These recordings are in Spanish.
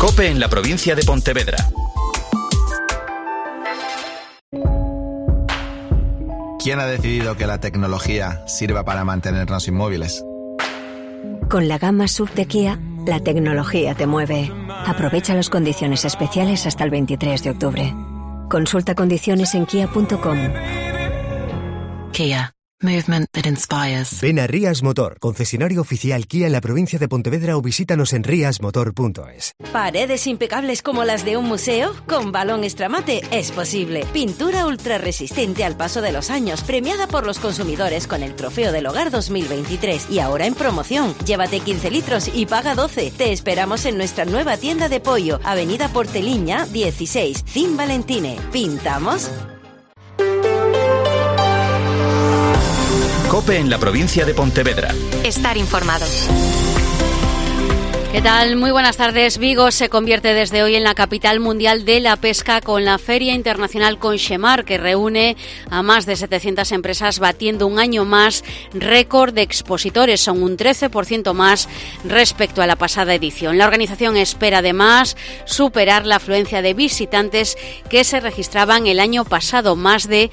COPE en la provincia de Pontevedra. ¿Quién ha decidido que la tecnología sirva para mantenernos inmóviles? Con la gama SUV de Kia, la tecnología te mueve. Aprovecha las condiciones especiales hasta el 23 de octubre. Consulta condiciones en kia.com. Kia. Movement that inspires. Ven a Rías Motor, concesionario oficial Kia en la provincia de Pontevedra, o visítanos en riasmotor.es. ¿Paredes impecables como las de un museo? Con Balón Extramate es posible. Pintura ultra resistente al paso de los años, premiada por los consumidores con el Trofeo del Hogar 2023 y ahora en promoción. Llévate 15 litros y paga 12. Te esperamos en nuestra nueva tienda de pollo, Avenida Porteliña 16, Cin Valentine. ¿Pintamos? COPE en la provincia de Pontevedra. Estar informado. ¿Qué tal? Muy buenas tardes. Vigo se convierte desde hoy en la capital mundial de la pesca con la Feria Internacional Conxemar, que reúne a más de 700 empresas, batiendo un año más récord de expositores. Son un 13% más respecto a la pasada edición. La organización espera además superar la afluencia de visitantes que se registraban el año pasado, más de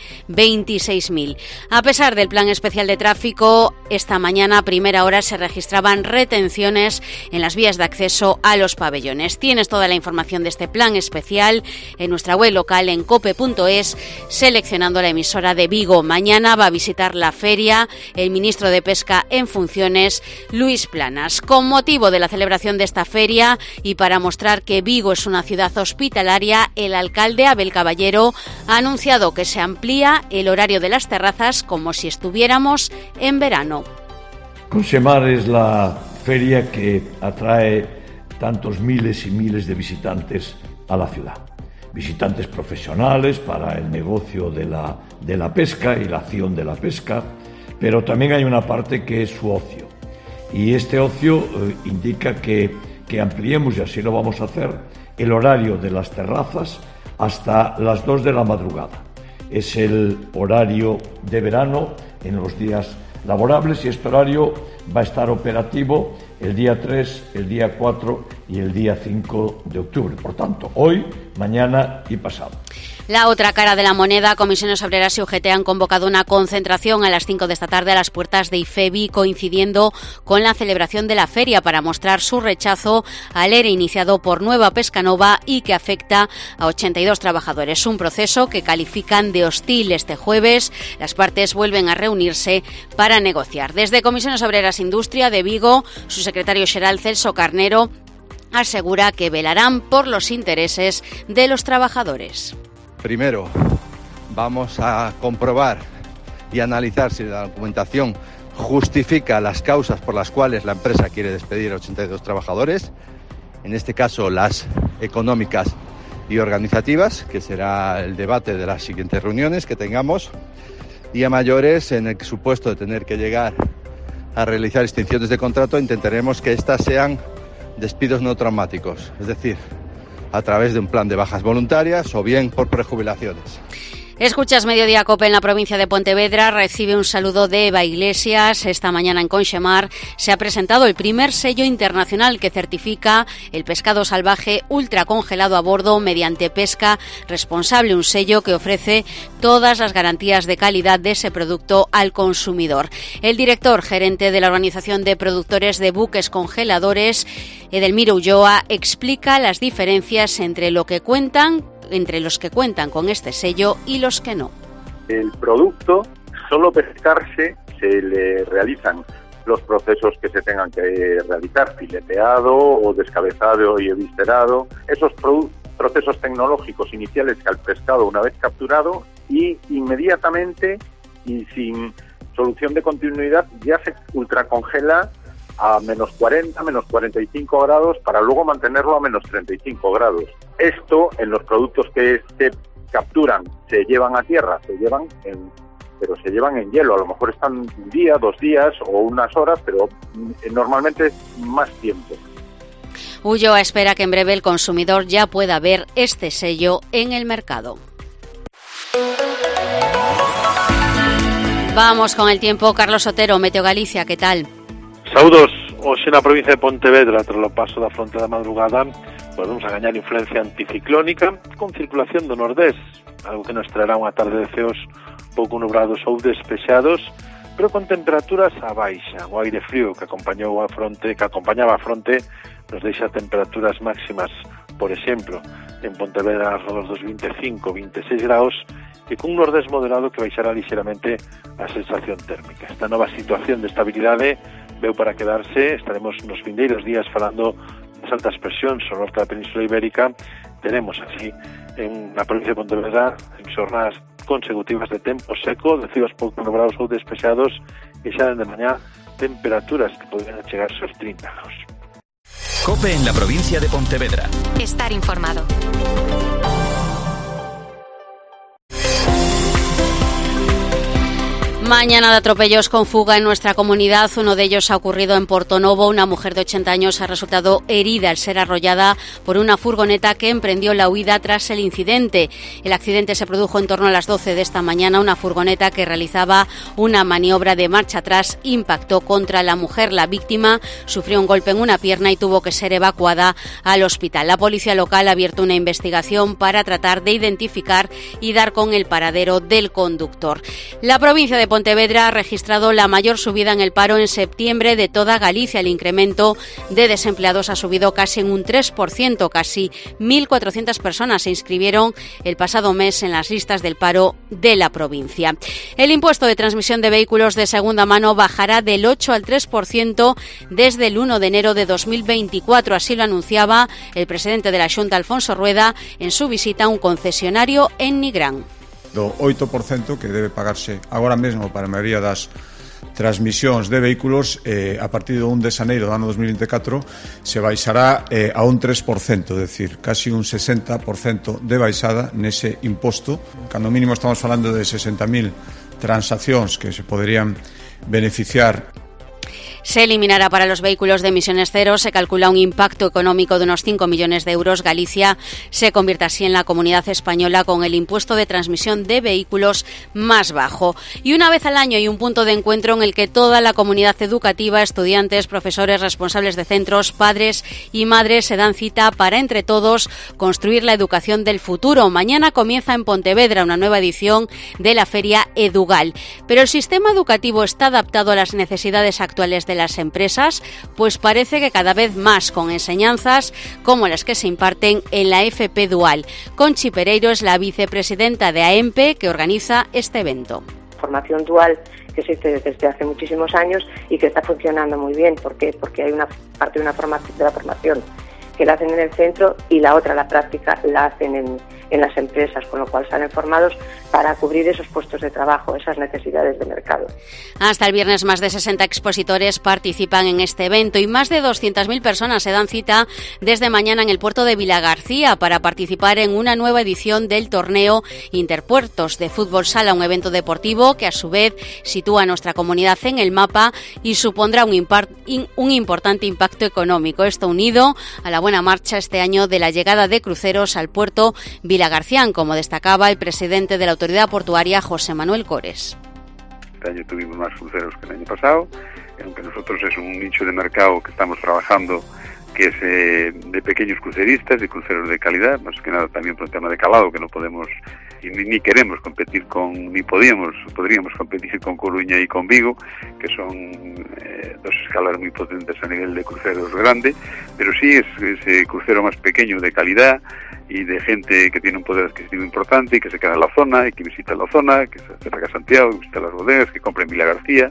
26.000. A pesar del plan especial de tráfico, esta mañana a primera hora se registraban retenciones en las vías de acceso a los pabellones. Tienes toda la información de este plan especial en nuestra web local en cope.es, seleccionando la emisora de Vigo. Mañana va a visitar la feria el ministro de Pesca en funciones, Luis Planas. Con motivo de la celebración de esta feria y para mostrar que Vigo es una ciudad hospitalaria, el alcalde Abel Caballero ha anunciado que se amplía el horario de las terrazas como si estuviéramos en verano. Conxemar es la feria que atrae tantos miles y miles de visitantes a la ciudad. Visitantes profesionales para el negocio de la pesca y la acción de la pesca, pero también hay una parte que es su ocio. Y este ocio indica que ampliemos, y así lo vamos a hacer, el horario de las terrazas hasta las 2 de la madrugada. Es el horario de verano en los días laborables, y este horario va a estar operativo el día 3, el día 4 y el día 5 de octubre. Por tanto, hoy, mañana y pasado. La otra cara de la moneda, Comisiones Obreras y UGT han convocado una concentración a las 5 de esta tarde a las puertas de IFEBI, coincidiendo con la celebración de la feria, para mostrar su rechazo al ERE iniciado por Nueva Pescanova y que afecta a 82 trabajadores. Un proceso que califican de hostil. Este jueves las partes vuelven a reunirse para negociar. Desde Comisiones Obreras e Industria de Vigo, su secretario xeral Celso Carnero asegura que velarán por los intereses de los trabajadores. Primero, vamos a comprobar y analizar si la documentación justifica las causas por las cuales la empresa quiere despedir a 82 trabajadores, en este caso las económicas y organizativas, que será el debate de las siguientes reuniones que tengamos, y a mayores, en el supuesto de tener que llegar a realizar extinciones de contrato, intentaremos que estas sean despidos no traumáticos, es decir, a través de un plan de bajas voluntarias o bien por prejubilaciones. Escuchas Mediodía COPE en la provincia de Pontevedra. Recibe un saludo de Eva Iglesias. Esta mañana en Conxemar se ha presentado el primer sello internacional que certifica el pescado salvaje ultracongelado a bordo mediante pesca responsable, un sello que ofrece todas las garantías de calidad de ese producto al consumidor. El director gerente de la Organización de Productores de Buques Congeladores, Edelmiro Ulloa, explica las diferencias entre los que cuentan con este sello y los que no. El producto, solo pescarse, se le realizan los procesos que se tengan que realizar, fileteado o descabezado y eviscerado, esos procesos tecnológicos iniciales al pescado una vez capturado, y inmediatamente y sin solución de continuidad ya se ultracongela a menos 40, menos 45 grados para luego mantenerlo a menos 35 grados. Esto en los productos que se capturan, se llevan a tierra, pero se llevan en hielo. A lo mejor están un día, 2 días o unas horas, pero normalmente es más tiempo. Ulloa espera que en breve el consumidor ya pueda ver este sello en el mercado. Vamos con el tiempo. Carlos Otero, Meteo Galicia, ¿qué tal? Saúdos, hoxe na provincia de Pontevedra, tras o paso da fronte da madrugada, Volvemos a gañar influencia anticiclónica con circulación do nordés, algo que nos traerá unha tarde de ceos pouco nubrados ou despexados, pero con temperaturas a baixa. O aire frío que acompañaba a fronte nos deixa temperaturas máximas, por exemplo, en Pontevedra alrededor dos 25-26 graus e cun nordés moderado que baixará lixeramente a sensación térmica. Esta nova situación de estabilidade veu para quedarse. Estaremos nos vindeiros días falando das altas presións ao norte da Península Ibérica. Tenemos así na provincia de Pontevedra en xornadas consecutivas de tempo seco, de cíos pouco nubrados ou despexados, e xa dende mañá temperaturas que podrían chegarse aos 30 graus. COPE en la provincia de Pontevedra. Estar informado. Mañana de atropellos con fuga en nuestra comunidad. Uno de ellos ha ocurrido en Portonovo. Una mujer de 80 años ha resultado herida al ser arrollada por una furgoneta que emprendió la huida tras el incidente. El accidente se produjo en torno a las 12 de esta mañana. Una furgoneta que realizaba una maniobra de marcha atrás impactó contra la mujer. La víctima sufrió un golpe en una pierna y tuvo que ser evacuada al hospital. La policía local ha abierto una investigación para tratar de identificar y dar con el paradero del conductor. La provincia de Pontevedra ha registrado la mayor subida en el paro en septiembre de toda Galicia. El incremento de desempleados ha subido casi en un 3%. Casi 1.400 personas se inscribieron el pasado mes en las listas del paro de la provincia. El impuesto de transmisión de vehículos de segunda mano bajará del 8 al 3% desde el 1 de enero de 2024. Así lo anunciaba el presidente de la Xunta, Alfonso Rueda, en su visita a un concesionario en Nigrán. Do 8% que debe pagarse agora mesmo para a maioría das transmisións de vehículos, a partir do 1 de xaneiro do ano 2024 se baixará a un 3%, é dicir, casi un 60% de baixada nese imposto. Cando mínimo estamos falando de 60.000 transaccións que se poderían beneficiar. Se eliminará para los vehículos de emisiones cero. Se calcula un impacto económico de unos 5 millones de euros. Galicia se convierte así en la comunidad española con el impuesto de transmisión de vehículos más bajo. Y una vez al año hay un punto de encuentro en el que toda la comunidad educativa, estudiantes, profesores, responsables de centros, padres y madres se dan cita para entre todos construir la educación del futuro. Mañana comienza en Pontevedra una nueva edición de la Feria Edugal. Pero el sistema educativo está adaptado a las necesidades actuales de las empresas, pues parece que cada vez más, con enseñanzas como las que se imparten en la FP Dual. Conchi Pereiro es la vicepresidenta de AEMPE que organiza este evento. Formación dual que existe desde hace muchísimos años y que está funcionando muy bien. ¿Por qué? Porque hay una parte de la formación que la hacen en el centro y la otra, la práctica, la hacen en las empresas, con lo cual salen formados para cubrir esos puestos de trabajo, esas necesidades de mercado. Hasta el viernes más de 60 expositores participan en este evento y más de 200.000 personas se dan cita desde mañana en el puerto de Vilagarcía para participar en una nueva edición del torneo Interpuertos de Fútbol Sala, un evento deportivo que a su vez sitúa a nuestra comunidad en el mapa y supondrá un importante impacto económico. Esto unido a la buena marcha este año de la llegada de cruceros al puerto Vilagarcián, como destacaba el presidente de la autoridad portuaria, José Manuel Cores. Este año tuvimos más cruceros que el año pasado, aunque nosotros es un nicho de mercado que estamos trabajando, que es de pequeños cruceristas, de cruceros de calidad, más que nada también por el tema de calado, que no podemos y ni queremos competir podríamos competir con Coruña y con Vigo, que son dos escalas muy potentes a nivel de cruceros grande, pero sí es ese crucero más pequeño de calidad y de gente que tiene un poder adquisitivo importante y que se queda en la zona y que visita la zona, que se acerca a Santiago, que visita las bodegas, que compra en Vilagarcía.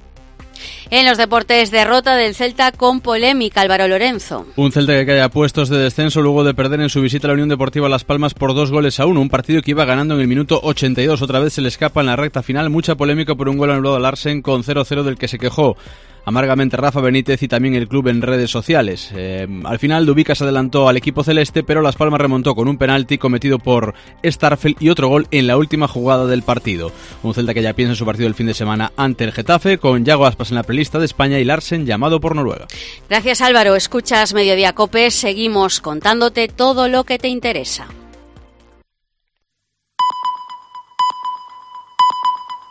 En los deportes, derrota del Celta con polémica, Álvaro Lorenzo. Un Celta que cae a puestos de descenso luego de perder en su visita a la Unión Deportiva Las Palmas por 2-1, un partido que iba ganando en el minuto 82. Otra vez se le escapa en la recta final, mucha polémica por un gol anulado a Larsen con 0-0 del que se quejó amargamente Rafa Benítez y también el club en redes sociales. Al final Dubika se adelantó al equipo celeste, pero Las Palmas remontó con un penalti cometido por Starfel y otro gol en la última jugada del partido. Un Celta que ya piensa en su partido el fin de semana ante el Getafe, con Yago Aspas en la prelista de España y Larsen llamado por Noruega. Gracias, Álvaro. Escuchas Mediodía COPE. Seguimos contándote todo lo que te interesa.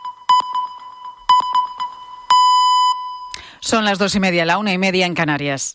Son las 2:30, la 1:30 en Canarias.